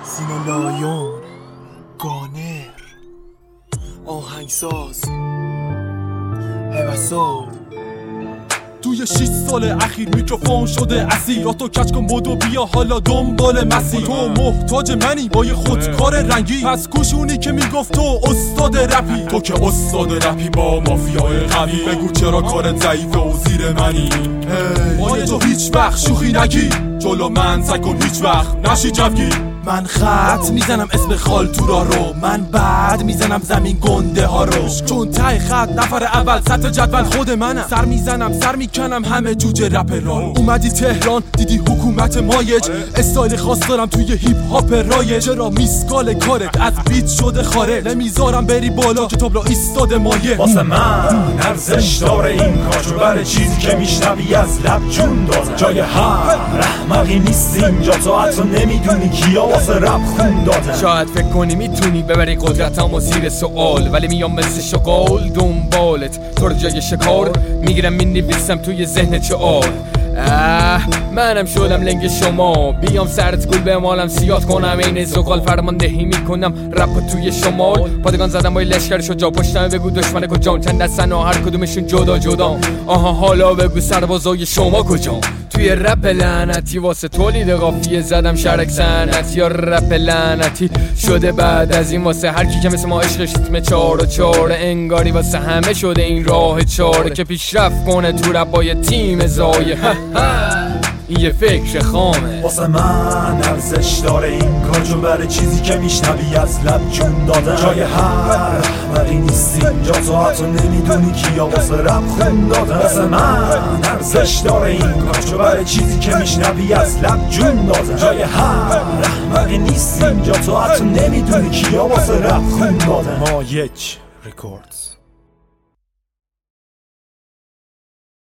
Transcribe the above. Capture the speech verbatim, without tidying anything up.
سینالایون، گانر، آهنگساز، هوسا. توی شیش سال اخیر میکروفون شده اسیر. تو کچ کن بدو بیا حالا دنبال مسیر. تو محتاج منی با یه خودکار رنگی، پس کوشونی که میگفت تو استاد رپی. تو که استاد رپی با مافیای قوی، بگو چرا کارت ضعیفه و زیر منی. با تو هیچ وقت شوخی نگی، جلو من سعی کن هیچ وقت نشی جوگی. من خط میزنم اسم خالتورا رو، من بعد میزنم زمین گنده ها رو. چون ته خط نفر اول سطح جدول خود منم. سر میزنم سر میکنم همه جوجه رپ را. اومدی تهران دیدی حکومت مایج، استایل خاص دارم توی هیپ هاپ رایج. چرا میسکال کارت از بیت شده خارج، نمیذارم بری بالا کتاب را ایستاده مایه. واسه من ارزش داره این کار، چون برای چیزی که میشنوی از لب جون دازه. جای هر احمقی نیست اینجا، تو حتی نمیدونی کیا واسه رپ خون داده. شاید فکر کنی میتونی ببری قدرتم و زیر سوال، ولی میام مثل شغال دنبالت. تو رو جای شکار میگیرم مینویسم توی ذهن چهار. اه منم شدم لنگ شما، بیام سرت گل به مالم سیاد کنم. این زغال فرماندهی میکنم رپ توی شمال. پادگان زدم با لشکرش و جا پشتم، بگو دشمن کجام. چند دستن و هر کدومشون جدا جدا. آها حالا بگو سربازای شما کجام. توی رپ لعنتی واسه تولید قافیه زدم شرک صنعتی. یا رپ لعنتی شده بعد از این واسه هر کی که مثل ما عشقش ریتم چهار و چهار. انگاری واسه همه شده این راه چاره که پیشرفت کنه تو رپای تیم زایه. این یه فکر خامه. واسه من ارزش داره این کار، چون برای چیزی که میشنوی از لب جون دادن. جای هر احمقی نیست اینجا، تو حتی نمیدونی کیا واسه رپ خون دادن. واسه من ارزش داره این کار، چون برای چیزی که میشنوی از لب جون دادن. جای هر احمقی نیست اینجا، تو حتی نمیدونی کیا واسه رپ خون دادن. مایج رکوردز.